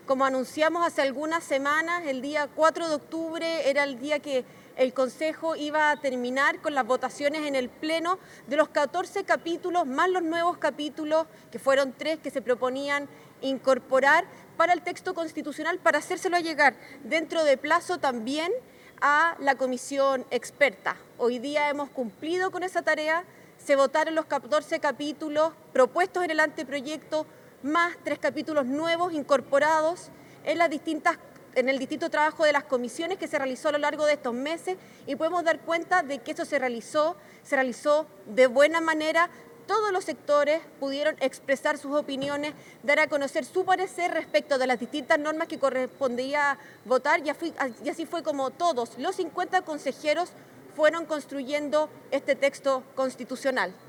Como anunciamos hace algunas semanas, el día 4 de octubre era el día que el Consejo iba a terminar con las votaciones en el Pleno de los 14 capítulos, más los nuevos capítulos, que fueron 3 que se proponían incorporar para el texto constitucional, para hacérselo llegar dentro de plazo también a la comisión experta. Hoy día hemos cumplido con esa tarea, se votaron los 14 capítulos propuestos en el anteproyecto, más 3 capítulos nuevos incorporados en el distinto trabajo de las comisiones que se realizó a lo largo de estos meses, y podemos dar cuenta de que eso se realizó de buena manera. Todos los sectores pudieron expresar sus opiniones, dar a conocer su parecer respecto de las distintas normas que correspondía votar, y así fue como todos los 50 consejeros fueron construyendo este texto constitucional.